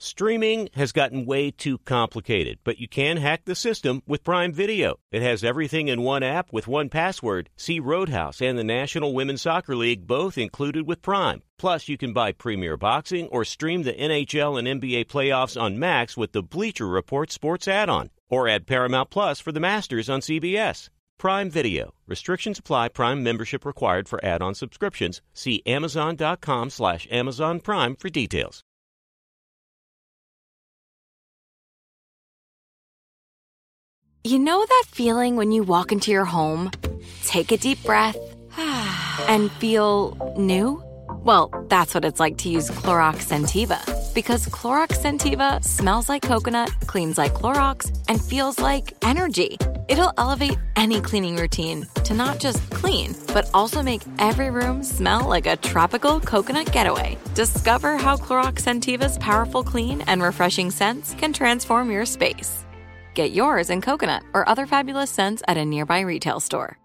Streaming has gotten way too complicated, but you can hack the system with Prime Video. It has everything in one app with one password. See Roadhouse and the National Women's Soccer League both included with Prime. Plus, you can buy Premier Boxing or stream the NHL and NBA playoffs on Max with the Bleacher Report Sports add-on. Or add Paramount Plus for the Masters on CBS. Prime Video. Restrictions apply. Prime membership required for add-on subscriptions. See Amazon.com/Amazon Prime for details. You know that feeling when you walk into your home, take a deep breath, and feel new? Well, that's what it's like to use Clorox Scentiva. Because Clorox Scentiva smells like coconut, cleans like Clorox, and feels like energy. It'll elevate any cleaning routine to not just clean, but also make every room smell like a tropical coconut getaway. Discover how Clorox Scentiva's powerful clean and refreshing scents can transform your space. Get yours in coconut or other fabulous scents at a nearby retail store.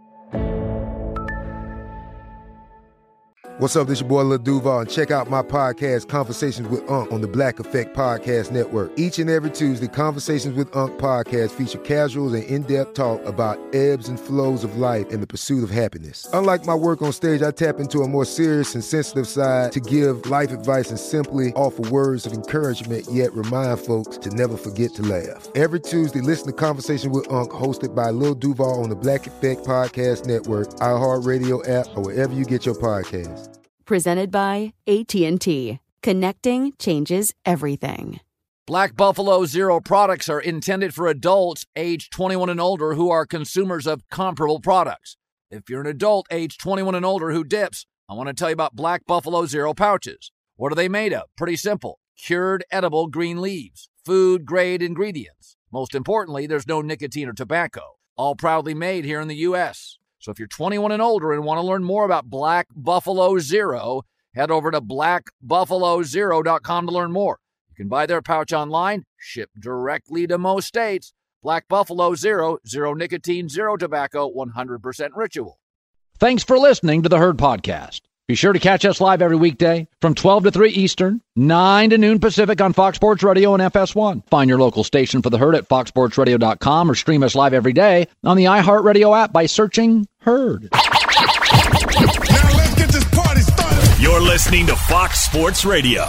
What's up, this your boy Lil Duval, and check out my podcast, Conversations with Unc, on the Black Effect Podcast Network. Each and every Tuesday, Conversations with Unc podcast feature casuals and in-depth talk about ebbs and flows of life and the pursuit of happiness. Unlike my work on stage, I tap into a more serious and sensitive side to give life advice and simply offer words of encouragement, yet remind folks to never forget to laugh. Every Tuesday, listen to Conversation with Unc, hosted by Lil Duval on the Black Effect Podcast Network, iHeartRadio app, or wherever you get your podcasts. Presented by AT&T. Connecting changes everything. Black Buffalo Zero products are intended for adults age 21 and older who are consumers of comparable products. If you're an adult age 21 and older who dips, I want to tell you about Black Buffalo Zero pouches. What are they made of? Pretty simple. Cured edible green leaves. Food-grade ingredients. Most importantly, there's no nicotine or tobacco. All proudly made here in the U.S. So if you're 21 and older and want to learn more about Black Buffalo Zero, head over to blackbuffalozero.com to learn more. You can buy their pouch online, shipped directly to most states. Black Buffalo Zero, zero nicotine, zero tobacco, 100% ritual. Thanks for listening to the Herd Podcast. Be sure to catch us live every weekday from 12 to 3 Eastern, 9 to noon Pacific on Fox Sports Radio and FS1. Find your local station for the Herd at foxsportsradio.com or stream us live every day on the iHeartRadio app by searching Herd. Now let's get this party started. You're listening to Fox Sports Radio.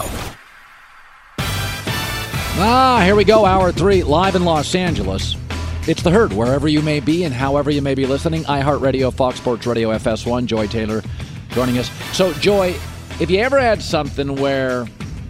Here we go, Hour 3, live in Los Angeles. It's the Herd, wherever you may be and however you may be listening. iHeartRadio, Fox Sports Radio, FS1, Joy Taylor joining us. So, Joy, if you ever had something where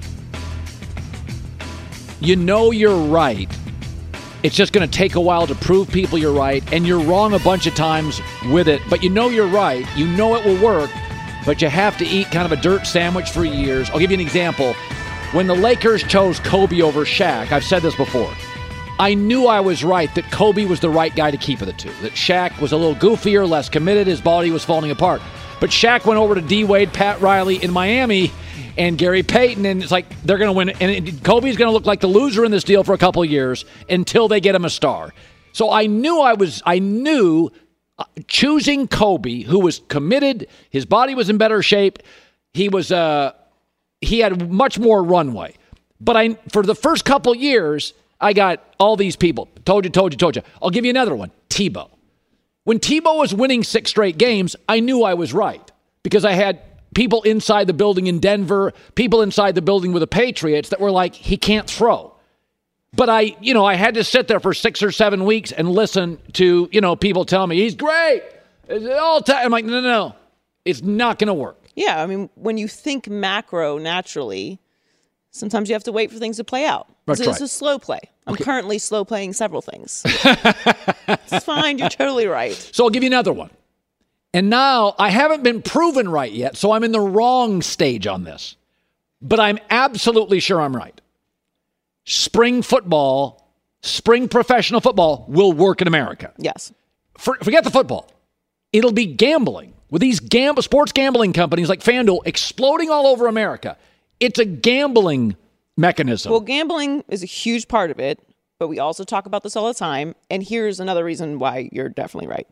you know you're right, it's just going to take a while to prove people you're right, and you're wrong a bunch of times with it, but you know you're right, you know it will work, but you have to eat kind of a dirt sandwich for years. I'll give you an example. When the Lakers chose Kobe over Shaq, I've said this before, I knew I was right that Kobe was the right guy to keep of the two, that Shaq was a little goofier, less committed, his body was falling apart. But Shaq went over to D-Wade, Pat Riley in Miami, and Gary Payton, and it's like they're going to win. And Kobe's going to look like the loser in this deal for a couple of years until they get him a star. So I knew choosing Kobe, who was committed, his body was in better shape, he had much more runway. But for the first couple years, I got all these people. Told you. I'll give you another one. Tebow. When Tebow was winning 6 straight games, I knew I was right because I had people inside the building in Denver, people inside the building with the Patriots that were like, he can't throw. But I had to sit there for 6 or 7 weeks and listen to, people tell me, he's great. All time. I'm like, no. It's not going to work. Yeah, I mean, when you think macro naturally, sometimes you have to wait for things to play out. That's It's right. a slow play. I'm currently slow playing several things. It's fine. You're totally right. So I'll give you another one. And now I haven't been proven right yet, so I'm in the wrong stage on this. But I'm absolutely sure I'm right. Spring professional football will work in America. Yes. Forget the football. It'll be gambling. With these sports gambling companies like FanDuel exploding all over America, it's a gambling mechanism. Well, gambling is a huge part of it, but we also talk about this all the time. And here's another reason why you're definitely right.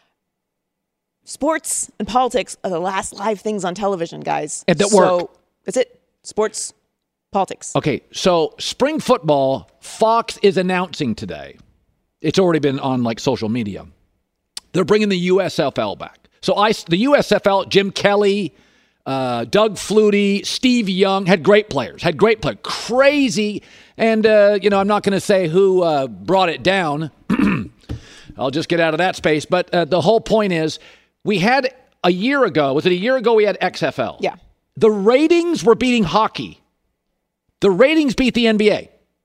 Sports and politics are the last live things on television, guys. And that work. That's it. Sports Politics. Okay, so spring football, Fox is announcing today. It's already been on like social media. They're bringing the USFL back. So the USFL, Jim Kelly, Doug Flutie, Steve Young, had great players. Crazy. And, I'm not going to say who brought it down. I'll just get out of that space. But the whole point is we had a year ago, was it a year ago we had XFL? Yeah. The ratings were beating hockey. The ratings beat the NBA.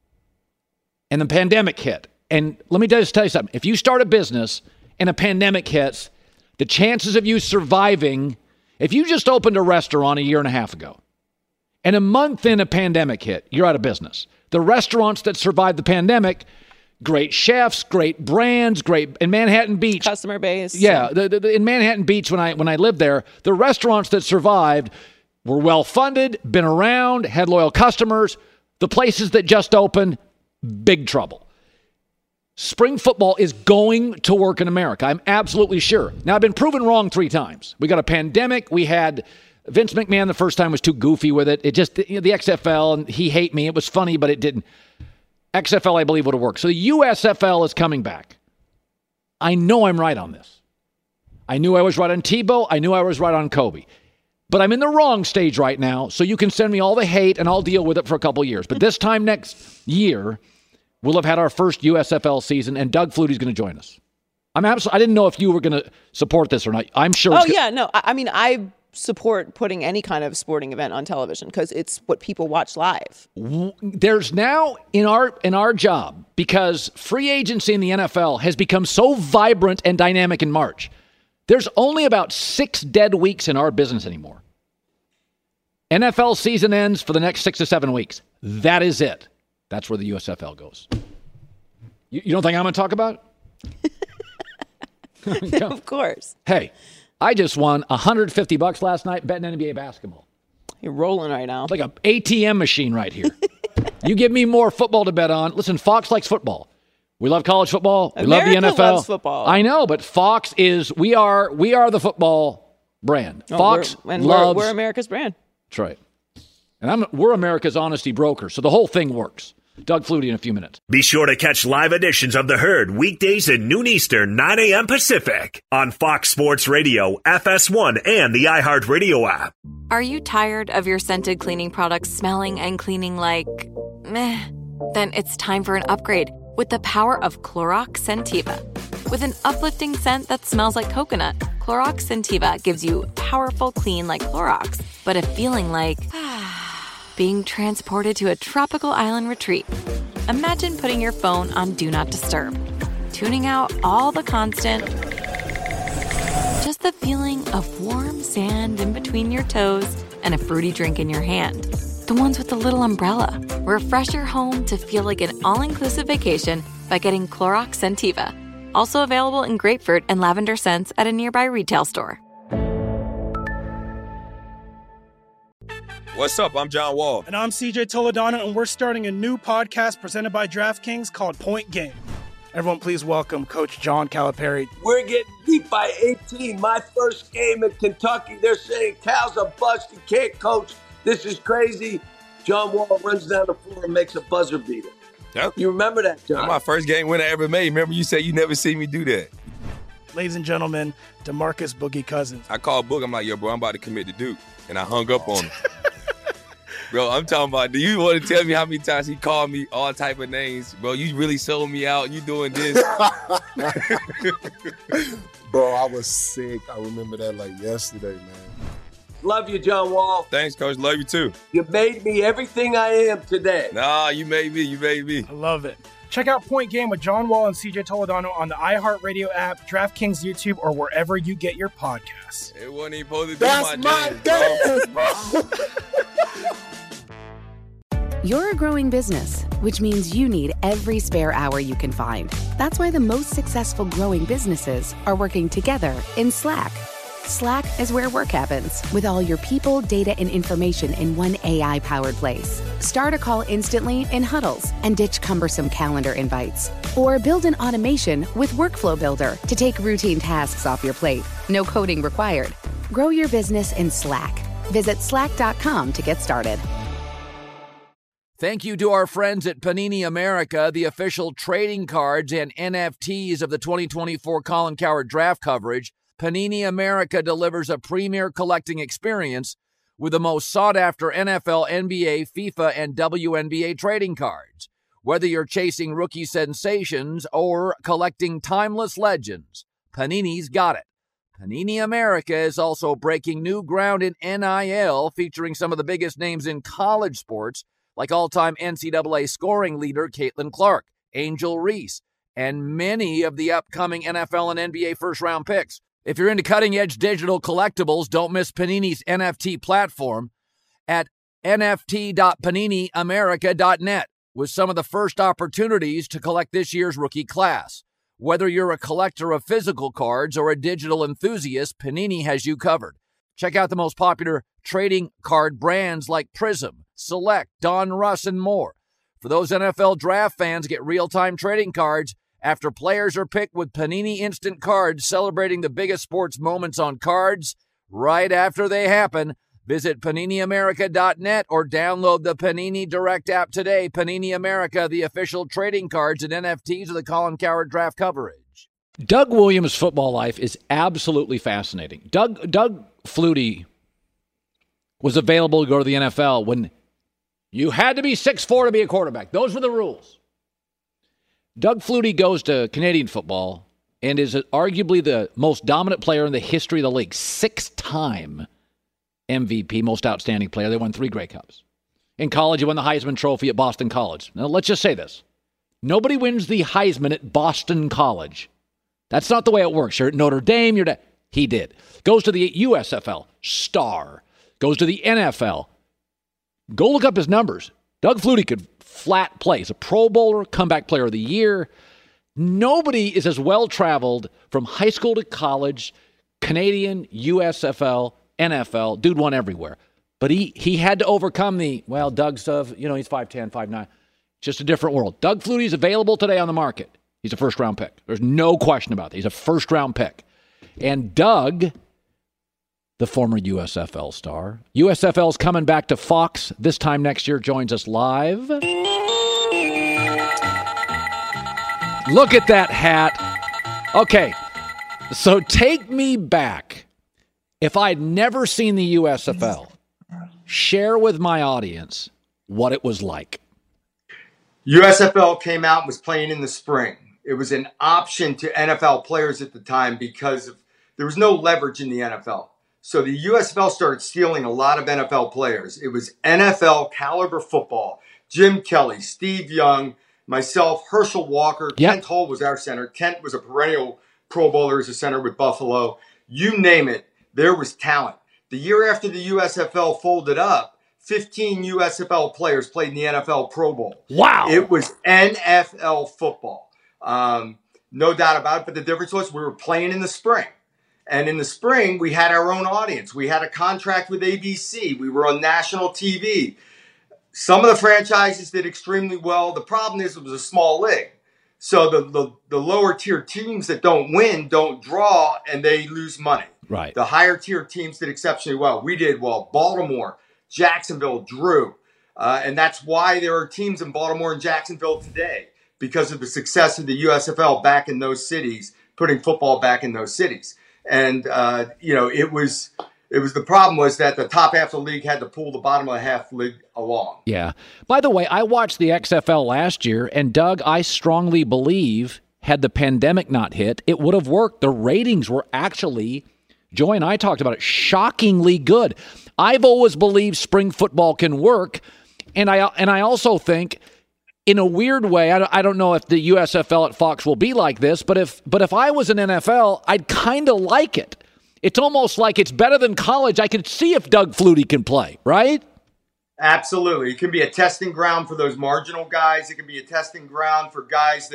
And the pandemic hit. And let me just tell you something. If you start a business and a pandemic hits, the chances of you surviving, if you just opened a restaurant a year and a half ago, and a month in a pandemic hit, you're out of business. The restaurants that survived the pandemic, great chefs, great brands, great in Manhattan Beach. Customer base. Yeah, in Manhattan Beach when I lived there, the restaurants that survived were well-funded, been around, had loyal customers. The places that just opened, big trouble. Spring football is going to work in America. I'm absolutely sure. Now, I've been proven wrong 3 times. We got a pandemic. We had Vince McMahon the first time was too goofy with it. It just, the XFL, and he hate me. It was funny, but it didn't. XFL, I believe, would have worked. So the USFL is coming back. I know I'm right on this. I knew I was right on Tebow. I knew I was right on Kobe. But I'm in the wrong stage right now, so you can send me all the hate, and I'll deal with it for a couple years. But this time next year, we'll have had our first USFL season, and Doug Flutie's going to join us. I didn't know if you were going to support this or not. I'm sure. I support putting any kind of sporting event on television because it's what people watch live. There's now in our job, because free agency in the NFL has become so vibrant and dynamic in March. There's only about 6 dead weeks in our business anymore. NFL season ends for the next 6 to 7 weeks. That is it. That's where the USFL goes. You don't think I'm going to talk about it? Of course. Hey, I just won $150 last night betting NBA basketball. You're rolling right now. It's like an ATM machine right here. You give me more football to bet on. Listen, Fox likes football. We love college football. We love the NFL. Loves football. I know, but Fox is we are the football brand. Fox loves. We're America's brand. That's right. And we're America's honesty broker, so the whole thing works. Doug Flutie in a few minutes. Be sure to catch live editions of The Herd weekdays at noon Eastern, 9 a.m. Pacific on Fox Sports Radio, FS1, and the iHeartRadio app. Are you tired of your scented cleaning products smelling and cleaning like meh? Then it's time for an upgrade with the power of Clorox Scentiva. With an uplifting scent that smells like coconut, Clorox Scentiva gives you powerful clean like Clorox, but a feeling like being transported to a tropical island retreat. Imagine putting your phone on Do Not Disturb, tuning out all the constant, just the feeling of warm sand in between your toes and a fruity drink in your hand. The ones with the little umbrella. Refresh your home to feel like an all-inclusive vacation by getting Clorox Scentiva. Also available in grapefruit and lavender scents at a nearby retail store. What's up? I'm John Wall. And I'm CJ Toledano, and we're starting a new podcast presented by DraftKings called Point Game. Everyone, please welcome Coach John Calipari. We're getting beat by 18. My first game in Kentucky, they're saying Cal's a bust. He can't coach. This is crazy. John Wall runs down the floor and makes a buzzer beater. Yep. You remember that, John? That's my first game winner I ever made. Remember you said you never seen me do that. Ladies and gentlemen, DeMarcus Boogie Cousins. I called Boog. I'm like, yo, bro, I'm about to commit to Duke. And I hung up on him. Bro, I'm talking about, do you want to tell me how many times he called me all type of names? Bro, you really sold me out. You doing this. Bro, I was sick. I remember that like yesterday, man. Love you, John Wall. Thanks, Coach. Love you, too. You made me everything I am today. Nah, you made me. I love it. Check out Point Game with John Wall and CJ Toledano on the iHeartRadio app, DraftKings YouTube, or wherever you get your podcasts. It wasn't even supposed to be That's my dance, bro. You're a growing business, which means you need every spare hour you can find. That's why the most successful growing businesses are working together in Slack. Slack is where work happens, with all your people, data, and information in one AI-powered place. Start a call instantly in huddles and ditch cumbersome calendar invites. Or build an automation with Workflow Builder to take routine tasks off your plate. No coding required. Grow your business in Slack. Visit slack.com to get started. Thank you to our friends at Panini America, the official trading cards and NFTs of the 2024 Colin Cowherd draft coverage. Panini America delivers a premier collecting experience with the most sought-after NFL, NBA, FIFA, and WNBA trading cards. Whether you're chasing rookie sensations or collecting timeless legends, Panini's got it. Panini America is also breaking new ground in NIL, featuring some of the biggest names in college sports, like all-time NCAA scoring leader Caitlin Clark, Angel Reese, and many of the upcoming NFL and NBA first-round picks. If you're into cutting-edge digital collectibles, don't miss Panini's NFT platform at nft.paniniamerica.net with some of the first opportunities to collect this year's rookie class. Whether you're a collector of physical cards or a digital enthusiast, Panini has you covered. Check out the most popular trading card brands like Prism, Select, Don Russ, and more. For those NFL draft fans, get real-time trading cards after players are picked with Panini Instant Cards, celebrating the biggest sports moments on cards right after they happen. Visit PaniniAmerica.net or download the Panini Direct app today. Panini America, the official trading cards and NFTs of the Colin Cowherd draft coverage. Doug Williams' football life is absolutely fascinating. Doug Flutie was available to go to the NFL when you had to be 6'4" to be a quarterback. Those were the rules. Doug Flutie goes to Canadian football and is arguably the most dominant player in the history of the league. 6-time MVP, most outstanding player. They won 3 Grey Cups. In college, he won the Heisman Trophy at Boston College. Now, let's just say this. Nobody wins the Heisman at Boston College. That's not the way it works. You're at Notre Dame. He did. Goes to the USFL. Star. Goes to the NFL. Go look up his numbers. Doug Flutie could flat play. He's a Pro Bowler, comeback player of the year. Nobody is as well-traveled from high school to college, Canadian, USFL, NFL. Dude won everywhere. But he had to overcome Doug's, he's 5'10", 5'9". Just a different world. Doug Flutie is available today on the market. He's a first-round pick. There's no question about that. He's a first-round pick. And Doug, the former USFL star, USFL's coming back to Fox this time next year, joins us live. Look at that hat. Okay, so take me back. If I'd never seen the USFL, share with my audience what it was like. USFL came out and was playing in the spring. It was an option to NFL players at the time because there was no leverage in the NFL. So the USFL started stealing a lot of NFL players. It was NFL caliber football. Jim Kelly, Steve Young, myself, Herschel Walker, Yep. Kent Hull was our center. Kent was a perennial Pro Bowler as a center with Buffalo. You name it, there was talent. The year after the USFL folded up, 15 USFL players played in the NFL Pro Bowl. Wow. It was NFL football. No doubt about it. But the difference was we were playing in the spring. And in the spring, we had our own audience. We had a contract with ABC. We were on national TV. Some of the franchises did extremely well. The problem is it was a small league. So the lower tier teams that don't win don't draw, and they lose money. Right. The higher tier teams did exceptionally well. We did well. Baltimore, Jacksonville, Drew. And that's why there are teams in Baltimore and Jacksonville today, because of the success of the USFL back in those cities, putting football back in those cities. And, it was the problem was that the top half of the league had to pull the bottom of the half league along. Yeah. By the way, I watched the XFL last year, and Doug, I strongly believe, had the pandemic not hit, it would have worked. The ratings were actually, Joy and I talked about it, shockingly good. I've always believed spring football can work, and I also think, in a weird way, I don't know if the USFL at Fox will be like this, but if I was an NFL, I'd kind of like it. It's almost like it's better than college. I could see if Doug Flutie can play, right? Absolutely. It can be a testing ground for those marginal guys. It can be a testing ground for guys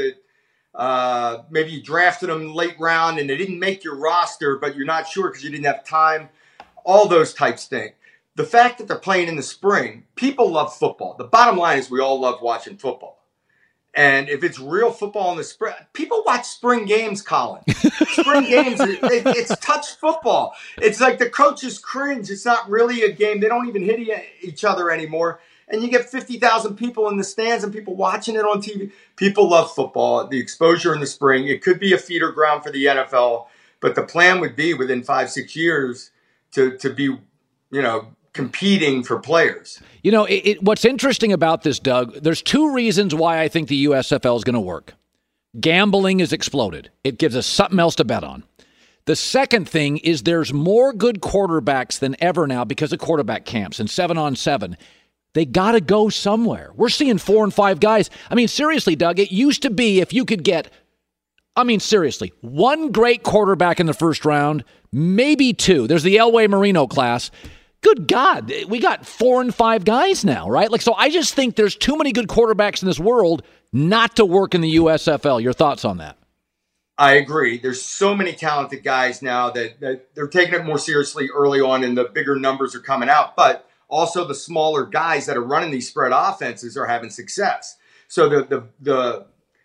that maybe you drafted them late round and they didn't make your roster, but you're not sure because you didn't have time. All those types things. The fact that they're playing in the spring, people love football. The bottom line is we all love watching football. And if it's real football in the spring, people watch spring games, Colin. Spring games, it's touch football. It's like the coaches cringe. It's not really a game. They don't even hit each other anymore. and you get 50,000 people in the stands and people watching it on TV. People love football. The exposure in the spring, it could be a feeder ground for the NFL, but the plan would be within 5-6 years to be, competing for players. What's interesting about this, Doug, there's two reasons why I think the USFL is going to work. Gambling has exploded. It gives us something else to bet on. The second thing is there's more good quarterbacks than ever now because of quarterback camps and 7-on-7. They got to go somewhere. We're seeing 4 and 5 guys. I mean, seriously, Doug, it used to be if you could get, seriously, one great quarterback in the first round, maybe 2. There's the Elway Marino class. Good God, we got 4 and 5 guys now, right? So I just think there's too many good quarterbacks in this world not to work in the USFL. Your thoughts on that? I agree. There's so many talented guys now that they're taking it more seriously early on, and the bigger numbers are coming out. But also the smaller guys that are running these spread offenses are having success. So the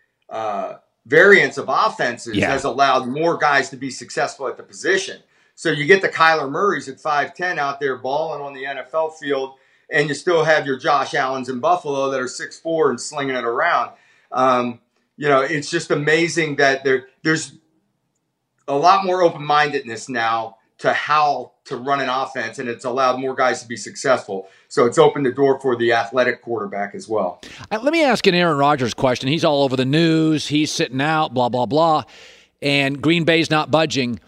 variance of offenses has allowed more guys to be successful at the position. So you get the Kyler Murrays at 5'10" out there balling on the NFL field, and you still have your Josh Allens in Buffalo that are 6'4" and slinging it around. It's just amazing that there's a lot more open-mindedness now to how to run an offense, and it's allowed more guys to be successful. So it's opened the door for the athletic quarterback as well. Let me ask an Aaron Rodgers question. He's all over the news. He's sitting out, blah, blah, blah, and Green Bay's not budging.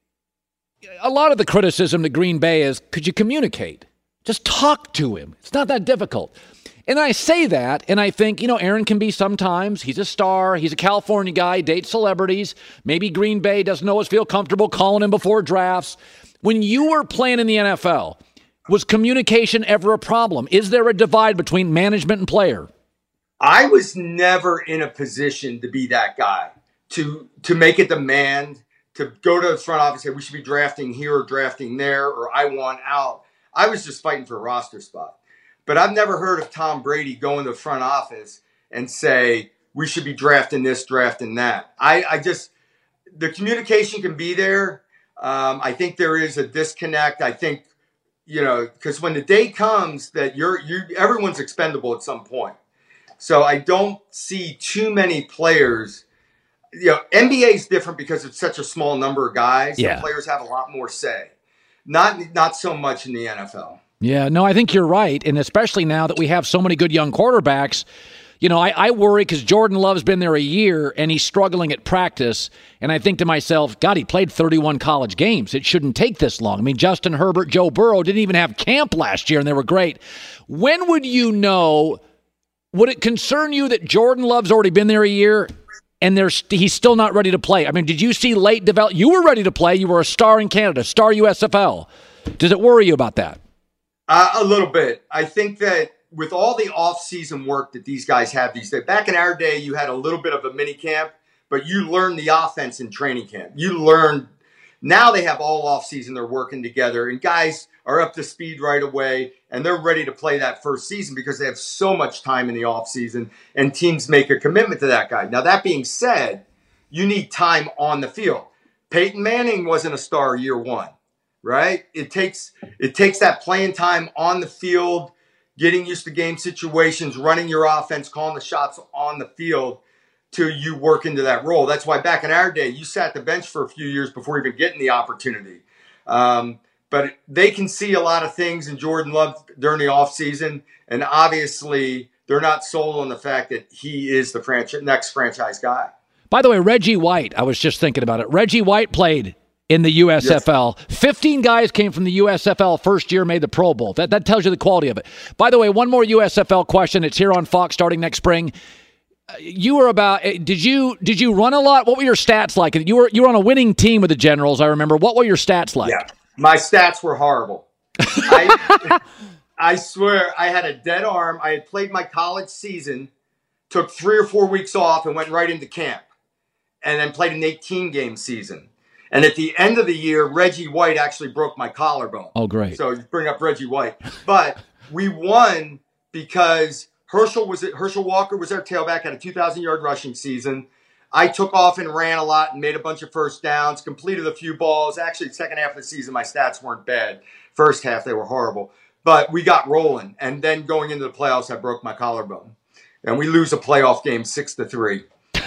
A lot of the criticism to Green Bay is, could you communicate? Just talk to him. It's not that difficult. And I say that, and I think, Aaron can be sometimes. He's a star. He's a California guy, dates celebrities. Maybe Green Bay doesn't always feel comfortable calling him before drafts. When you were playing in the NFL, was communication ever a problem? Is there a divide between management and player? I was never in a position to be that guy, to make a demand, to go to the front office and say, we should be drafting here or drafting there, or I want out. I was just fighting for a roster spot. But I've never heard of Tom Brady going to the front office and say, we should be drafting this, drafting that. The communication can be there. I think there is a disconnect. I think, because when the day comes that everyone's expendable at some point. So I don't see too many players. NBA is different because it's such a small number of guys. Yeah. So players have a lot more say. Not so much in the NFL. Yeah, no, I think you're right. And especially now that we have so many good young quarterbacks, I worry because Jordan Love's been there a year and he's struggling at practice. And I think to myself, God, he played 31 college games. It shouldn't take this long. I mean, Justin Herbert, Joe Burrow didn't even have camp last year and they were great. When would you know, would it concern you that Jordan Love's already been there a year and he's still not ready to play? I mean, did you see late development? You were ready to play. You were a star in Canada, star USFL. Does it worry you about that? A little bit. I think that with all the off-season work that these guys have these days, back in our day, you had a little bit of a mini camp, but you learned the offense in training camp. Now they have all off-season, they're working together, and guys are up to speed right away, and they're ready to play that first season because they have so much time in the off-season, and teams make a commitment to that guy. Now, that being said, you need time on the field. Peyton Manning wasn't a star year one. Right? It takes that playing time on the field, getting used to game situations, running your offense, calling the shots on the field till you work into that role. That's why back in our day, you sat the bench for a few years before even getting the opportunity. But they can see a lot of things in Jordan Love during the offseason, and obviously they're not sold on the fact that he is the next franchise guy. By the way, Reggie White, I was just thinking about it. Reggie White played in the USFL. Yes. 15 guys came from the USFL first year, made the Pro Bowl. That tells you the quality of it. By the way, one more USFL question. It's here on Fox starting next spring. You were about, did you run a lot? What were your stats like? You were on a winning team with the Generals, I remember. What were your stats like? Yeah, my stats were horrible. I swear, I had a dead arm. I had played my college season, took 3 or 4 weeks off and went right into camp, and then played an 18-game season. And at the end of the year, Reggie White actually broke my collarbone. Oh, great. So you bring up Reggie White. But we won because Herschel Walker was our tailback, had a 2,000-yard rushing season. I took off and ran a lot and made a bunch of first downs, completed a few balls. Actually, the second half of the season, my stats weren't bad. First half, they were horrible. but we got rolling. And then going into the playoffs, I broke my collarbone. And we lose a playoff game 6-3.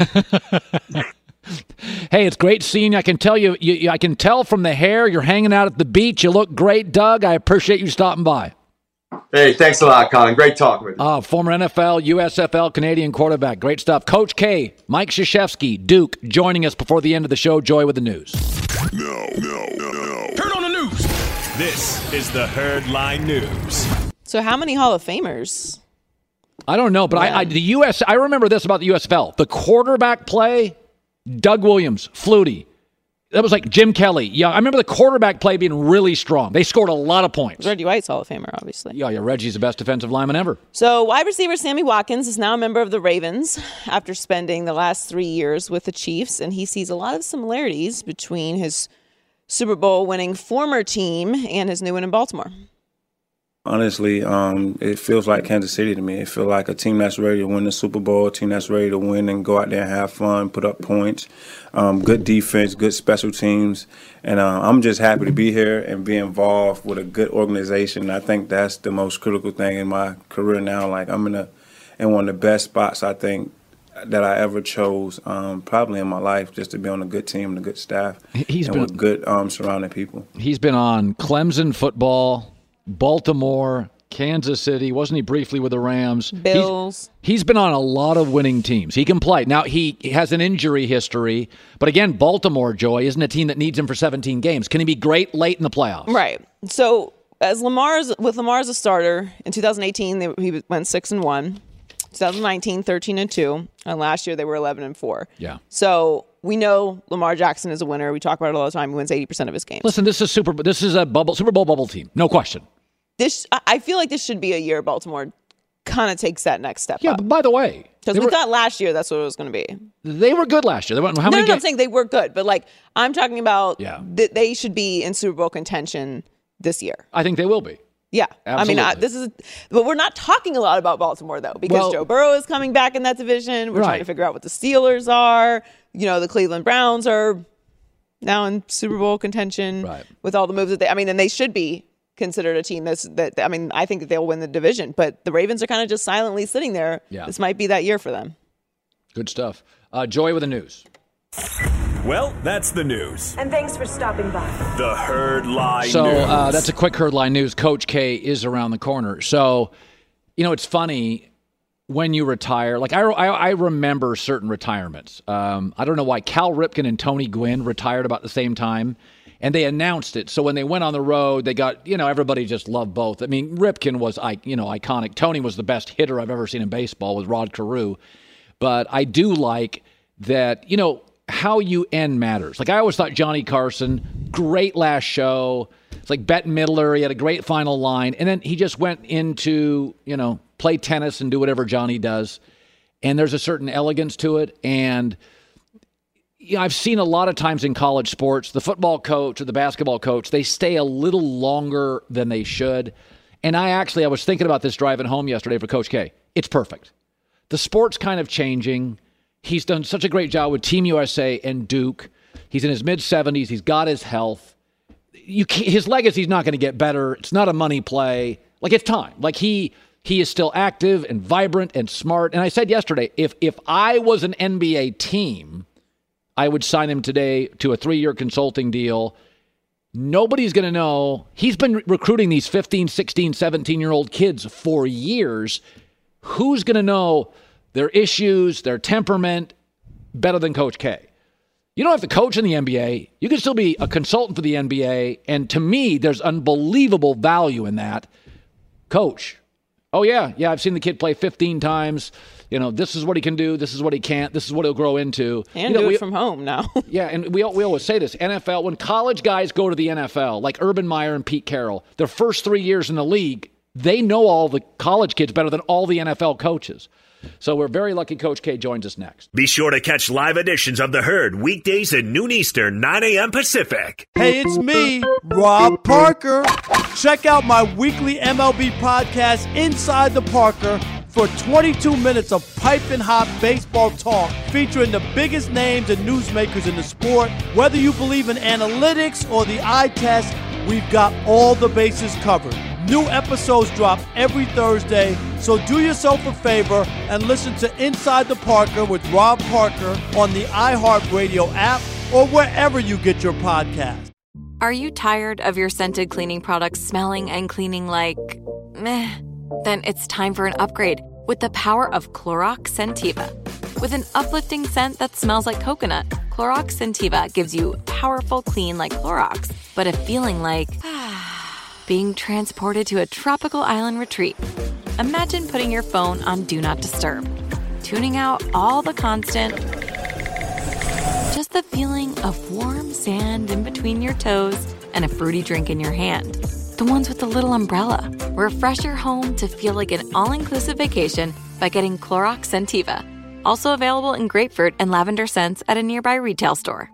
Hey, it's great seeing you. I can tell I can tell from the hair you're hanging out at the beach. You look great, Doug. I appreciate you stopping by. Hey, thanks a lot, Colin. Great talking with you. Former NFL, USFL, Canadian quarterback. Great stuff. Coach K, Mike Krzyzewski, Duke, joining us before the end of the show. Joy with the news. No. Turn on the news. This is the Herd Line News. So how many Hall of Famers? I don't know, but I remember this about the USFL. The quarterback play, Doug Williams, Flutie. That was like Jim Kelly. Yeah, I remember the quarterback play being really strong. They scored a lot of points. Reggie White's Hall of Famer, obviously. Yeah, Reggie's the best defensive lineman ever. So wide receiver Sammy Watkins is now a member of the Ravens after spending the last 3 years with the Chiefs, and he sees a lot of similarities between his Super Bowl winning former team and his new one in Baltimore. Honestly, it feels like Kansas City to me. It feels like a team that's ready to win the Super Bowl, a team that's ready to win and go out there and have fun, put up points, good defense, good special teams. And I'm just happy to be here and be involved with a good organization. I think that's the most critical thing in my career now. Like, I'm in one of the best spots, I think, that I ever chose, probably in my life, just to be on a good team and a good staff with good surrounding people. He's been on Clemson football, Baltimore, Kansas City. Wasn't he briefly with the Rams? Bills. He's been on a lot of winning teams. He can play. Now, he has an injury history. But again, Baltimore, Joy, isn't a team that needs him for 17 games. Can he be great late in the playoffs? Right. So with Lamar as a starter, in 2018, he went 6-1. 2019, 13-2. And last year, they were 11-4. Yeah. So we know Lamar Jackson is a winner. We talk about it all the time. He wins 80% of his games. Listen, this is Super Bowl bubble team. No question. I feel like this should be a year Baltimore kind of takes that next step up. Yeah, but by the way. Because we thought last year that's what it was going to be. They were good last year. They went, I'm saying they were good. But I'm talking about they should be in Super Bowl contention this year. I think they will be. Yeah. Absolutely. I mean, but we're not talking a lot about Baltimore, though, because Joe Burrow is coming back in that division. We're trying to figure out what the Steelers are. The Cleveland Browns are now in Super Bowl contention with all the moves that and they should be considered a team I think that they'll win the division, but the Ravens are kind of just silently sitting there. Yeah. This might be that year for them. Good stuff. Joy with the news. Well, that's the news. And thanks for stopping by. The Herd Line News. So that's a quick Herd Line News. Coach K is around the corner. So, it's funny when you retire. Like, I remember certain retirements. I don't know why Cal Ripken and Tony Gwynn retired about the same time. And they announced it. So when they went on the road, they got, everybody just loved both. I mean, Ripken was, iconic. Tony was the best hitter I've ever seen in baseball with Rod Carew. But I do like that, how you end matters. Like, I always thought Johnny Carson, great last show. It's like Bette Midler. He had a great final line. And then he just went into, play tennis and do whatever Johnny does. And there's a certain elegance to it. And I've seen a lot of times in college sports, the football coach or the basketball coach, they stay a little longer than they should. And I was thinking about this driving home yesterday for Coach K. It's perfect. The sport's kind of changing. He's done such a great job with Team USA and Duke. He's in his mid-70s. He's got his health. His legacy's not going to get better. It's not a money play. It's time. He is still active and vibrant and smart. And I said yesterday, if I was an NBA team, I would sign him today to a 3-year consulting deal. Nobody's going to know. He's been recruiting these 15, 16, 17-year-old kids for years. Who's going to know their issues, their temperament better than Coach K? You don't have to coach in the NBA. You can still be a consultant for the NBA. And to me, there's unbelievable value in that. Coach. Oh, yeah, I've seen the kid play 15 times. This is what he can do. This is what he can't. This is what he'll grow into. And do it from home now. Yeah, and we always say this. NFL, when college guys go to the NFL, like Urban Meyer and Pete Carroll, their first 3 years in the league, they know all the college kids better than all the NFL coaches. So we're very lucky Coach K joins us next. Be sure to catch live editions of The Herd weekdays at noon Eastern, 9 a.m. Pacific. Hey, it's me, Rob Parker. Check out my weekly MLB podcast, Inside the Parker, for 22 minutes of piping hot baseball talk featuring the biggest names and newsmakers in the sport. Whether you believe in analytics or the eye test, we've got all the bases covered. New episodes drop every Thursday, so do yourself a favor and listen to Inside the Parker with Rob Parker on the iHeartRadio app or wherever you get your podcasts. Are you tired of your scented cleaning products smelling and cleaning like meh? Then it's time for an upgrade with the power of Clorox Scentiva. With an uplifting scent that smells like coconut, Clorox Scentiva gives you powerful clean like Clorox, but a feeling like being transported to a tropical island retreat. Imagine putting your phone on Do Not Disturb, tuning out all the constant, just the feeling of warm sand in between your toes and a fruity drink in your hand. The ones with the little umbrella. Refresh your home to feel like an all-inclusive vacation by getting Clorox Scentiva. Also available in grapefruit and lavender scents at a nearby retail store.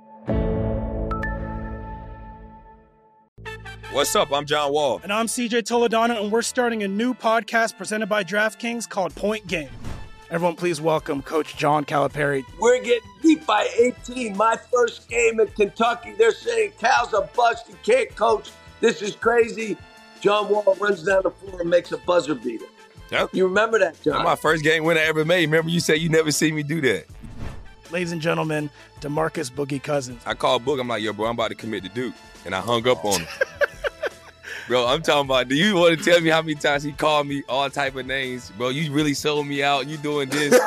What's up? I'm John Wall. And I'm CJ Toledano, and we're starting a new podcast presented by DraftKings called Point Game. Everyone, please welcome Coach John Calipari. We're getting beat by 18. My first game in Kentucky, they're saying Cal's a bust. He can't coach. This is crazy. John Wall runs down the floor and makes a buzzer beater. Yep. You remember that, John? That's my first game win I ever made. Remember you said you never seen me do that. Ladies and gentlemen, DeMarcus Boogie Cousins. I called Book. I'm like, yo, bro, I'm about to commit to Duke. And I hung up on him. Bro, I'm talking about, do you want to tell me how many times he called me all type of names? Bro, you really sold me out. You doing this.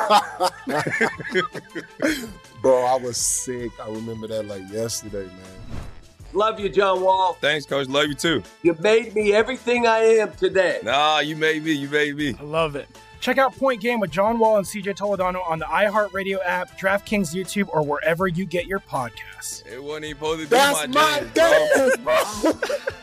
Bro, I was sick. I remember that like yesterday, man. Love you, John Wall. Thanks, Coach. Love you, too. You made me everything I am today. Nah, you made me. You made me. I love it. Check out Point Game with John Wall and CJ Toledano on the iHeartRadio app, DraftKings YouTube, or wherever you get your podcasts. It wasn't even supposed to be That's my game, bro.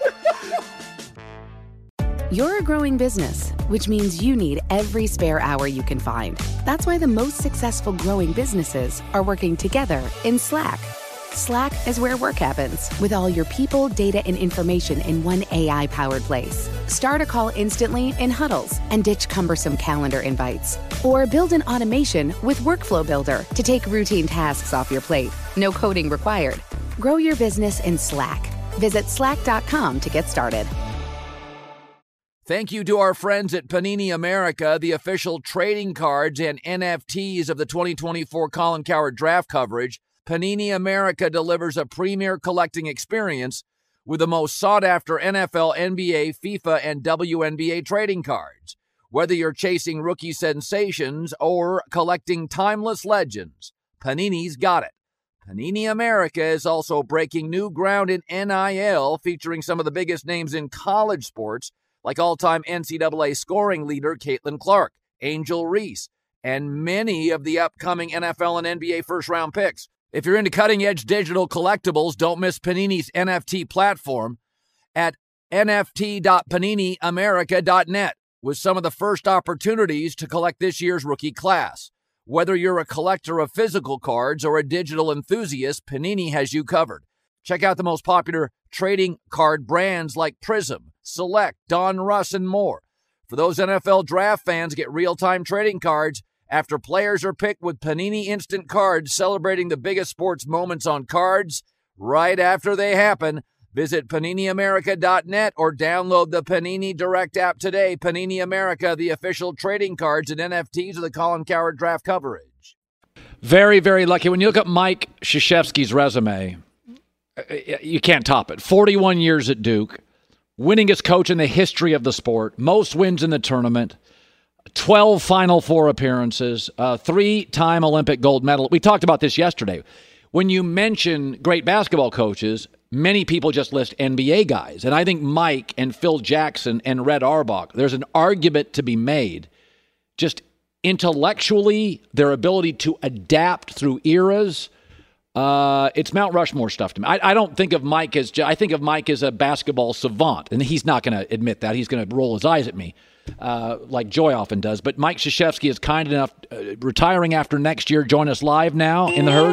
You're a growing business, which means you need every spare hour you can find. That's why the most successful growing businesses are working together in Slack. Slack is where work happens, with all your people, data, and information in one AI-powered place. Start a call instantly in huddles and ditch cumbersome calendar invites. Or build an automation with Workflow Builder to take routine tasks off your plate. No coding required. Grow your business in Slack. Visit slack.com to get started. Thank you to our friends at Panini America, the official trading cards and NFTs of the 2024 Colin Cowherd draft coverage. Panini America delivers a premier collecting experience with the most sought-after NFL, NBA, FIFA, and WNBA trading cards. Whether you're chasing rookie sensations or collecting timeless legends, Panini's got it. Panini America is also breaking new ground in NIL, featuring some of the biggest names in college sports, like all-time NCAA scoring leader Caitlin Clark, Angel Reese, and many of the upcoming NFL and NBA first-round picks. If you're into cutting-edge digital collectibles, don't miss Panini's NFT platform at nft.paniniamerica.net with some of the first opportunities to collect this year's rookie class. Whether you're a collector of physical cards or a digital enthusiast, Panini has you covered. Check out the most popular trading card brands like Prism, Select, Don Russ, and more. For those NFL draft fans, get real-time trading cards after players are picked with Panini Instant Cards, celebrating the biggest sports moments on cards right after they happen. Visit PaniniAmerica.net or download the Panini Direct app today. Panini America, the official trading cards and NFTs of the Colin Cowherd draft coverage. Very, very lucky. When you look at Mike Krzyzewski's resume, you can't top it. 41 years at Duke, winningest coach in the history of the sport, most wins in the tournament, 12 Final Four appearances, 3-time Olympic gold medal. We talked about this yesterday. When you mention great basketball coaches, many people just list NBA guys. And I think Mike and Phil Jackson and Red Auerbach, there's an argument to be made. Just intellectually, their ability to adapt through eras, it's Mount Rushmore stuff to me. I don't think of Mike as, I think of Mike as a basketball savant. And he's not going to admit that. He's going to roll his eyes at me. Like Joy often does. But Mike Krzyzewski is kind enough, retiring after next year, join us live now in the Herd.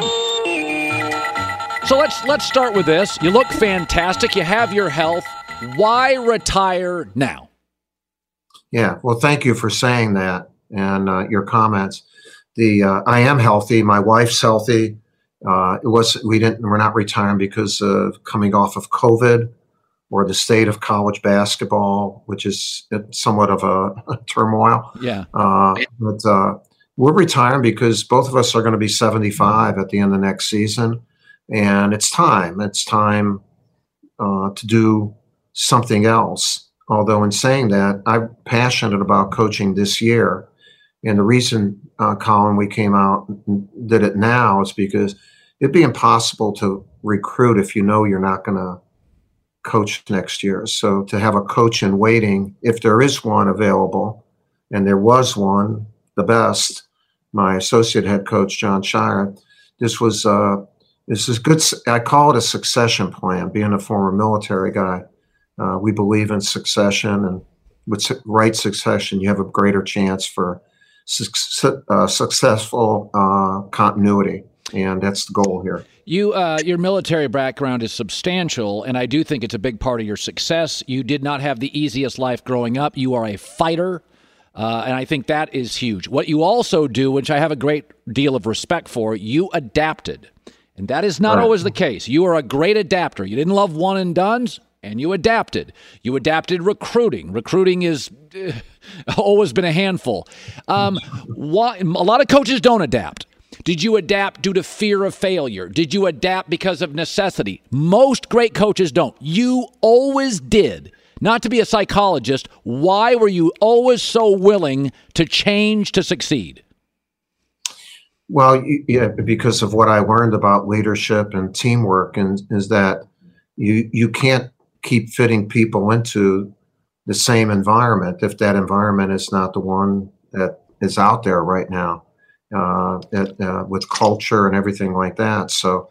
So let's start with this. You look fantastic. You have your health. Why retire now? Yeah, well, thank you for saying that and your comments. I am healthy. My wife's healthy. We're not retiring because of coming off of COVID or the state of college basketball, which is somewhat of a turmoil. Yeah. But we're retiring because both of us are going to be 75 at the end of next season. And it's time. It's time to do something else. Although in saying that, I'm passionate about coaching this year. And the reason, Colin, we came out and did it now is because it'd be impossible to recruit if you know you're not going to coach next year. So to have a coach in waiting, if there is one available, and there was one, the best, my associate head coach, John Shire, this is good. I call it a succession plan. Being a former military guy, we believe in succession, and with right succession, you have a greater chance for successful continuity, and that's the goal here. Your military background is substantial, and I do think it's a big part of your success. You did not have the easiest life growing up. You are a fighter, and I think that is huge. What you also do, which I have a great deal of respect for, you adapted. And that is not always the case. You are a great adapter. You didn't love one and dones, and you adapted. You adapted recruiting. Recruiting is always been a handful. A lot of coaches don't adapt. Did you adapt due to fear of failure? Did you adapt because of necessity? Most great coaches don't. You always did. Not to be a psychologist, why were you always so willing to change to succeed? Well, yeah, because of what I learned about leadership and teamwork, and is that you can't keep fitting people into the same environment if that environment is not the one that is out there right now, with culture and everything like that. So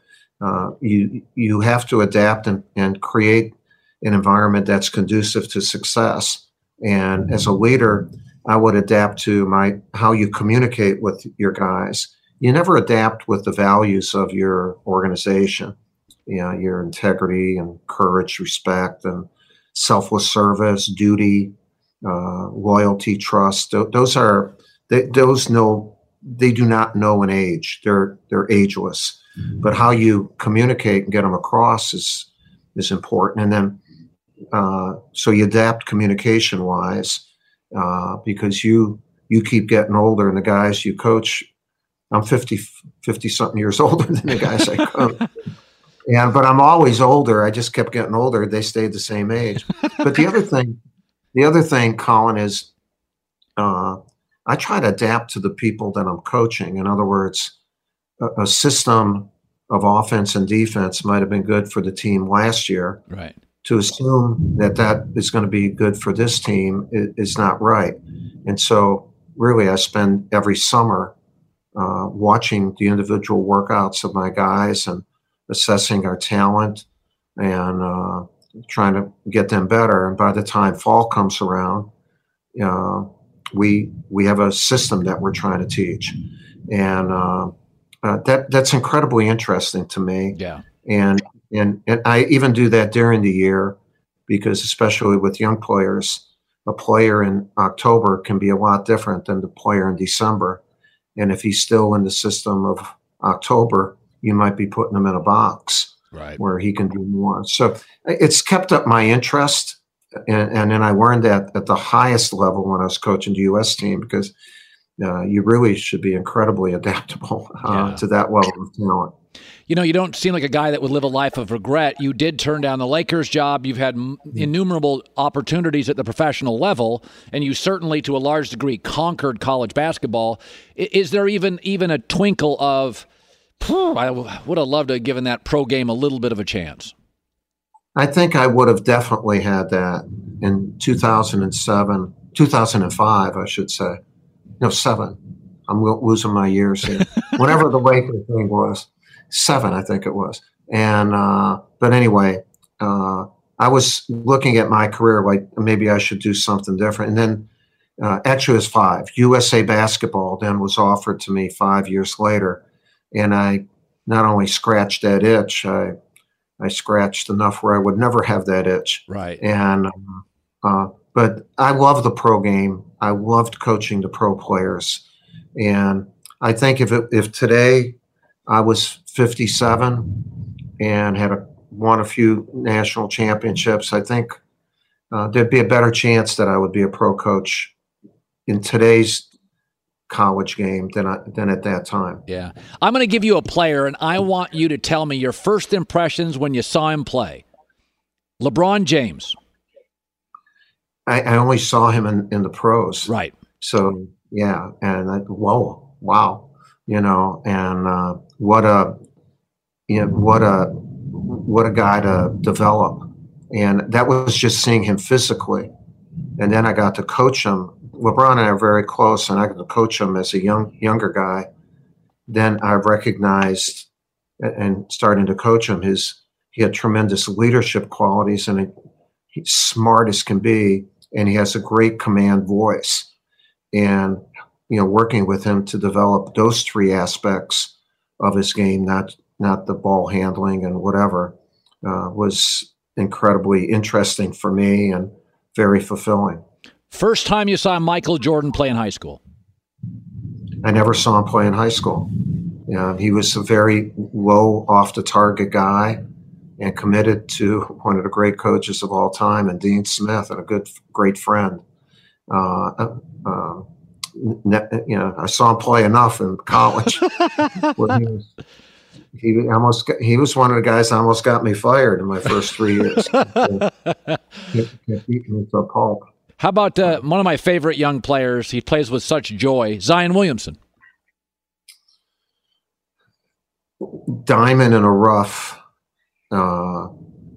you have to adapt and create an environment that's conducive to success. And as a leader, I would adapt to how you communicate with your guys. You never adapt with the values of your organization, your integrity and courage, respect, and selfless service, duty, loyalty, trust. They do not know an age. They're ageless. Mm-hmm. But how you communicate and get them across is important. And then so you adapt communication wise because you keep getting older, and the guys you coach. I'm 50 something years older than the guys I coach. But I'm always older. I just kept getting older. They stayed the same age. But the other thing, Colin, is I try to adapt to the people that I'm coaching. In other words, a system of offense and defense might have been good for the team last year. Right. To assume that is going to be good for this team is not right. And so really I spend every summer watching the individual workouts of my guys and assessing our talent and trying to get them better. And by the time fall comes around, we have a system that we're trying to teach. And that's incredibly interesting to me. Yeah. And I even do that during the year because especially with young players, a player in October can be a lot different than the player in December. And if he's still in the system of October, you might be putting him in a box where he can do more. So it's kept up my interest. And then I learned that at the highest level when I was coaching the U.S. team, because you really should be incredibly adaptable to that level of talent. You know, you don't seem like a guy that would live a life of regret. You did turn down the Lakers job. You've had innumerable opportunities at the professional level, and you certainly, to a large degree, conquered college basketball. Is there even a twinkle of, I would have loved to have given that pro game a little bit of a chance? I think I would have definitely had that in 2005, I should say. No, 7. I'm losing my years here. Whenever the Lakers thing was. 7, I think it was. And but anyway, I was looking at my career like maybe I should do something different. And then actually it was 5. USA Basketball then was offered to me 5 years later. And I not only scratched that itch, I scratched enough where I would never have that itch. Right. And but I love the pro game. I loved coaching the pro players. And I think if today I was 57 and had a won a few national championships, I think there'd be a better chance that I would be a pro coach in today's college game than at that time. Yeah. I'm going to give you a player, and I want you to tell me your first impressions when you saw him play. LeBron James. I only saw him in the pros. Right. So, yeah. And wow. And what a guy to develop. And that was just seeing him physically. And then I got to coach him. LeBron and I are very close, and I got to coach him as a younger guy. Then I recognized and starting to coach him, he had tremendous leadership qualities, and he's smart as can be, and he has a great command voice. And, working with him to develop those three aspects of his game, not the ball handling and whatever, was incredibly interesting for me and very fulfilling. First time you saw Michael Jordan play in high school? I never saw him play in high school. He was a very low, off-the-target guy and committed to one of the great coaches of all time, and Dean Smith, and a great friend. I saw him play enough in college. He was one of the guys that almost got me fired in my first 3 years. Kept beating me to a pulp. How about one of my favorite young players? He plays with such joy, Zion Williamson. Diamond in a rough. I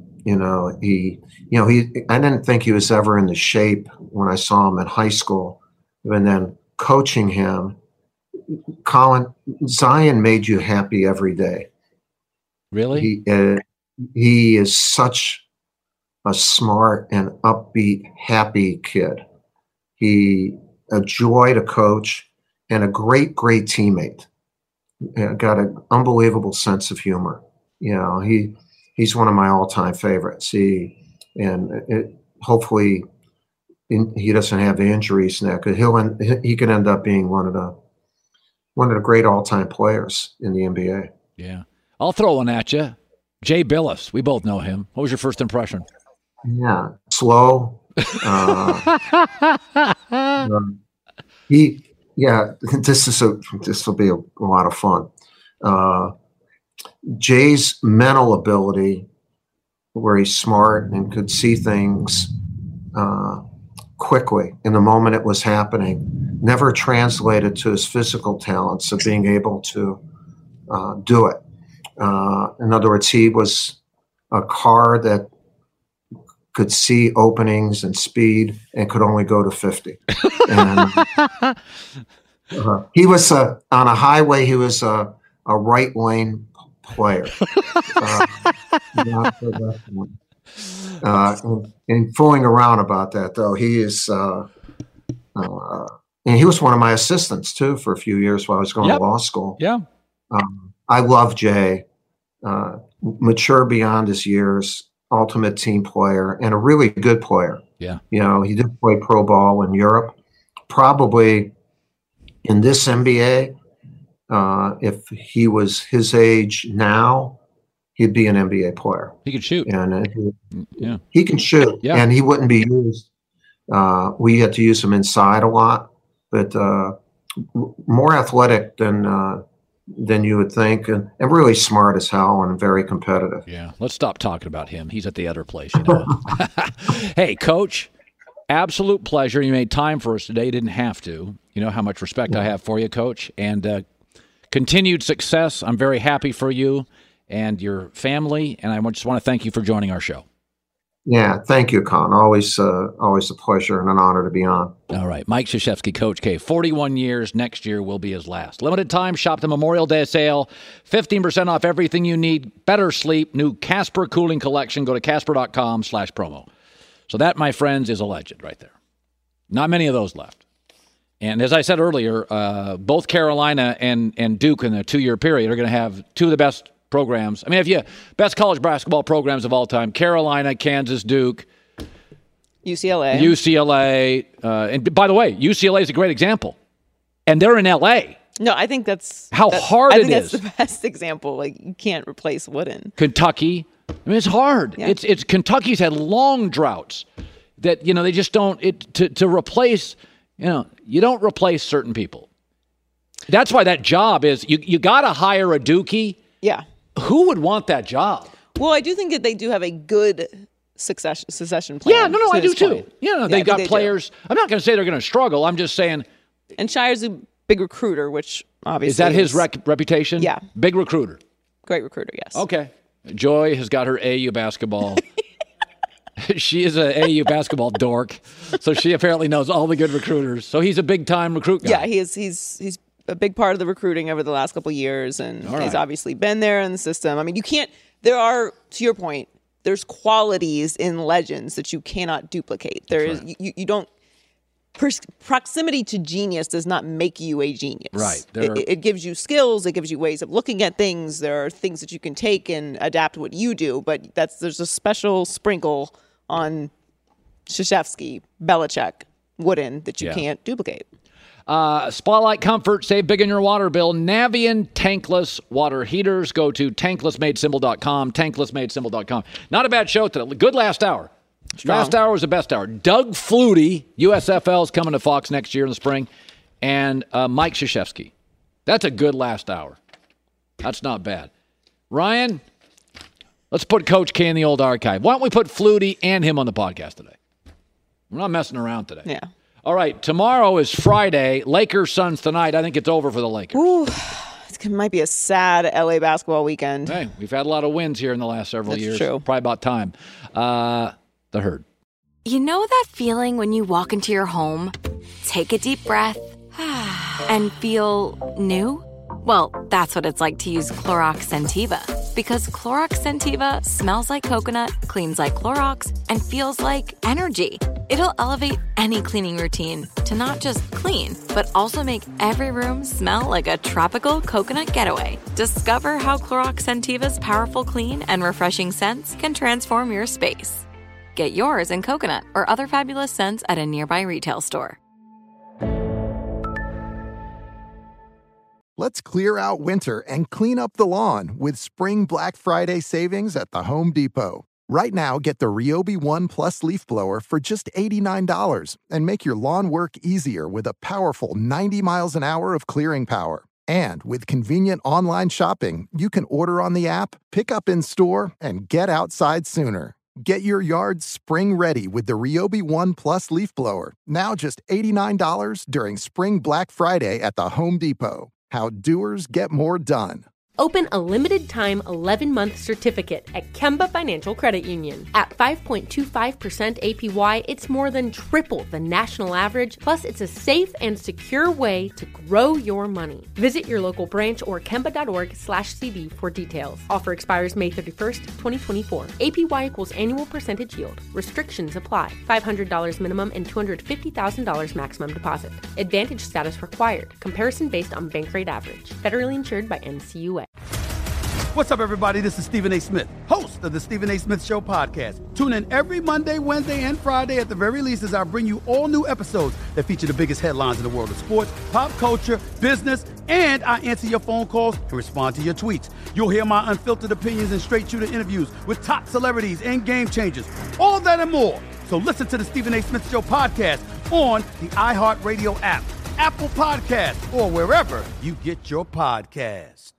didn't think he was ever in the shape when I saw him in high school. And then coaching him, Colin, Zion made you happy every day. Really? He is such a smart and upbeat, happy kid. A joy to coach and a great teammate. Got an unbelievable sense of humor. He's one of my all-time favorites. Hopefully he doesn't have injuries now, because he could end up being one of the great all-time players in the NBA. Yeah, I'll throw one at you. Jay Billis, we both know him. What was your first impression? Yeah, slow. This will be a lot of fun. Jay's mental ability, where he's smart and could see things quickly in the moment it was happening, never translated to his physical talents of being able to do it. In other words, he was a car that could see openings and speed and could only go to 50. And, he was on a highway. He was a right lane player. Not the left one. And fooling around about that, though, he is. And he was one of my assistants too for a few years while I was going to law school. Yeah. I love Jay. Mature beyond his years. Ultimate team player and a really good player. Yeah. He did play pro ball in Europe. Probably in this NBA, if he was his age now, he'd be an NBA player. He could shoot. And yeah, he can shoot. Yeah. And he wouldn't be used. We had to use him inside a lot, but more athletic than you would think, and really smart as hell and very competitive. Yeah, let's stop talking about him. He's at the other place. Hey, Coach, absolute pleasure. You made time for us today. You didn't have to. You know how much respect I have for you, Coach, and continued success. I'm very happy for you and your family, and I just want to thank you for joining our show. Yeah, thank you, Con. Always a pleasure and an honor to be on. All right. Mike Krzyzewski, Coach K. 41 years. Next year will be his last. Limited time. Shop the Memorial Day sale. 15% off everything you need. Better sleep. New Casper Cooling Collection. Go to Casper.com/promo. So that, my friends, is a legend right there. Not many of those left. And as I said earlier, both Carolina and Duke in a 2-year period are going to have two of the best programs. I mean, if you best college basketball programs of all time: Carolina, Kansas, Duke, UCLA. And by the way, UCLA is a great example, and they're in LA. No, I think that's hard I it think is. that's the best example. Like, you can't replace Wooden. Kentucky, I mean, it's hard. Yeah. It's Kentucky's had long droughts that, they just don't to replace, you don't replace certain people. That's why that job is you got to hire a Dookie. Yeah. Who would want that job? Well, I do think that they do have a good succession plan. Yeah, no, I do too. They've got players. I'm not going to say they're going to struggle. I'm just saying. And Shire's a big recruiter, which obviously is that his reputation? Yeah, big recruiter. Great recruiter, yes. Okay. Joy has got her AU basketball. She is an AU basketball dork, so she apparently knows all the good recruiters. So he's a big-time recruit guy. Yeah, he is. He's a big part of the recruiting over the last couple of years, and he's obviously been there in the system. I mean, you can't. There are, to your point, there's qualities in legends that you cannot duplicate. There is you don't. Proximity to genius does not make you a genius. Right. It gives you skills. It gives you ways of looking at things. There are things that you can take and adapt what you do. But there's a special sprinkle on Krzyzewski, Belichick, Wooden that you can't duplicate. Spotlight Comfort. Save big on your water bill. Navien tankless water heaters. Go to tanklessmadesimple.com. Tanklessmadesimple.com. Not a bad show today. Good last hour. Strong. Last hour was the best hour. Doug Flutie, USFL, is coming to Fox next year in the spring, and Mike Krzyzewski. That's a good last hour. That's not bad. Ryan, let's put Coach K in the old archive. Why don't we put Flutie and him on the podcast today? We're not messing around today. Yeah. All right, tomorrow is Friday. Lakers Suns tonight. I think it's over for the Lakers. Ooh, it might be a sad LA basketball weekend. Hey, we've had a lot of wins here in the last several years. True. Probably about time. The Herd. You know that feeling when you walk into your home, take a deep breath, and feel new? Well, that's what it's like to use Clorox Scentiva. Because Clorox Scentiva smells like coconut, cleans like Clorox, and feels like energy. It'll elevate any cleaning routine to not just clean, but also make every room smell like a tropical coconut getaway. Discover how Clorox Scentiva's powerful clean and refreshing scents can transform your space. Get yours in coconut or other fabulous scents at a nearby retail store. Let's clear out winter and clean up the lawn with Spring Black Friday savings at the Home Depot. Right now, get the Ryobi One Plus leaf blower for just $89 and make your lawn work easier with a powerful 90 miles an hour of clearing power. And with convenient online shopping, you can order on the app, pick up in store, and get outside sooner. Get your yard spring ready with the Ryobi One Plus leaf blower. Now just $89 during Spring Black Friday at the Home Depot. How doers get more done. Open a limited-time 11-month certificate at Kemba Financial Credit Union. At 5.25% APY, it's more than triple the national average, plus it's a safe and secure way to grow your money. Visit your local branch or kemba.org/cb for details. Offer expires May 31st, 2024. APY equals annual percentage yield. Restrictions apply. $500 minimum and $250,000 maximum deposit. Advantage status required. Comparison based on bank rate average. Federally insured by NCUA. What's up, everybody? This is Stephen A. Smith, host of the Stephen A. Smith Show podcast. Tune in every Monday, Wednesday, and Friday at the very least as I bring you all new episodes that feature the biggest headlines in the world of sports, pop culture, business, and I answer your phone calls and respond to your tweets. You'll hear my unfiltered opinions and straight-shooter interviews with top celebrities and game changers. All of that and more. So listen to the Stephen A. Smith Show podcast on the iHeartRadio app, Apple Podcasts, or wherever you get your podcasts.